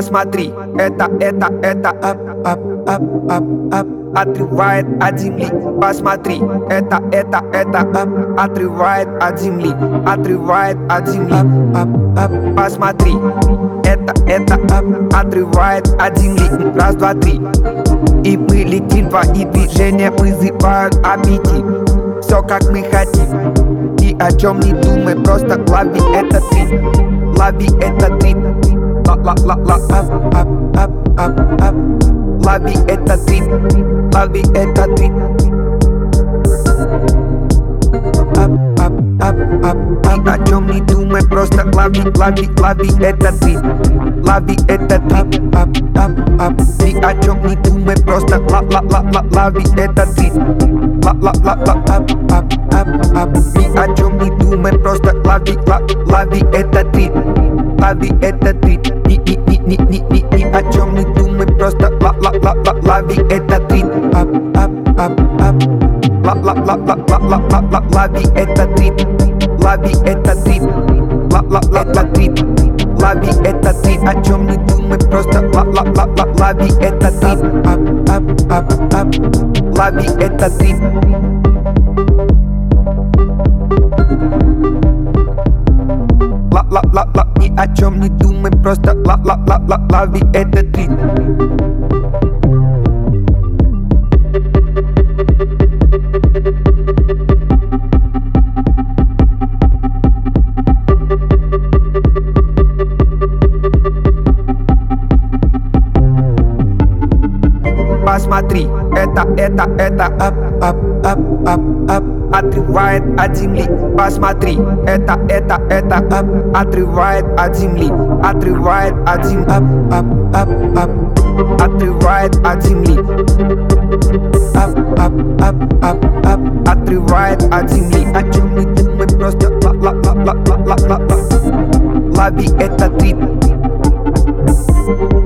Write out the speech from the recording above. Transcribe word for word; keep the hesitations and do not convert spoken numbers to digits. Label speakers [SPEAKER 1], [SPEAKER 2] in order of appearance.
[SPEAKER 1] Посмотри, это, это, это ап, ап, ап, ап, ап, отрывает от земли. Посмотри, это, это, это ап, отрывает от земли, отрывает от земли. Ап, ап, ап. Посмотри, это, это ап, отрывает от земли. Раз, два, три. И мы летим, твои движения вызывают аппетит. Все как мы хотим, ни о чем не думай, просто лови этот ритм, лови этот ритм. Ла-ла-ла-ла, ап, ап, ап, ап, ап. Лови этот ритм, лови этот ритм. Ап, ап, ап, ап, ап. Ни о чем не думай, просто лови, лови, лови этот ритм, лови этот ритм. Ап, ап, ап. Ни о чем не думай, просто ла-ла-ла-ла, лови этот ритм. Ла-ла-ла-ла, ап, ап, ап, ап. Ни о чем не думай, просто лови, лови этот ритм, лови этот ритм. Ни, ни, ни, ни, ни, ни, ни о чем не думай, просто ла-ла-ла-ла, лови этот ритм. Ап, ап, ап, ап. Ла-ла-ла-ла-ла-ла-ла, лови этот ритм, лови этот ритм. Ла-ла-ла-ла, ритм, лови этот ритм. О чем не думай, просто ла-ла-ла-ла, лови этот ритм. Ап, ап, ап, ап. Лови этот ритм. Ла-ла-ла-ла, ни о чем не думай, просто ла-ла-ла-ла, лови этот ритм. Посмотри, это, это, это ап, ап, ап, ап, ап, отрывает от земли. Посмотри, это, это, это ап, отрывает от земли, отрывает от земли. Ап, ап, ап, ап, отрывает от земли. Ап, ап, ап, ап, ап, отрывает от земли. О чем не думай, просто ла-ла-ла-ла-ла-ла-ла, лови этот ритм.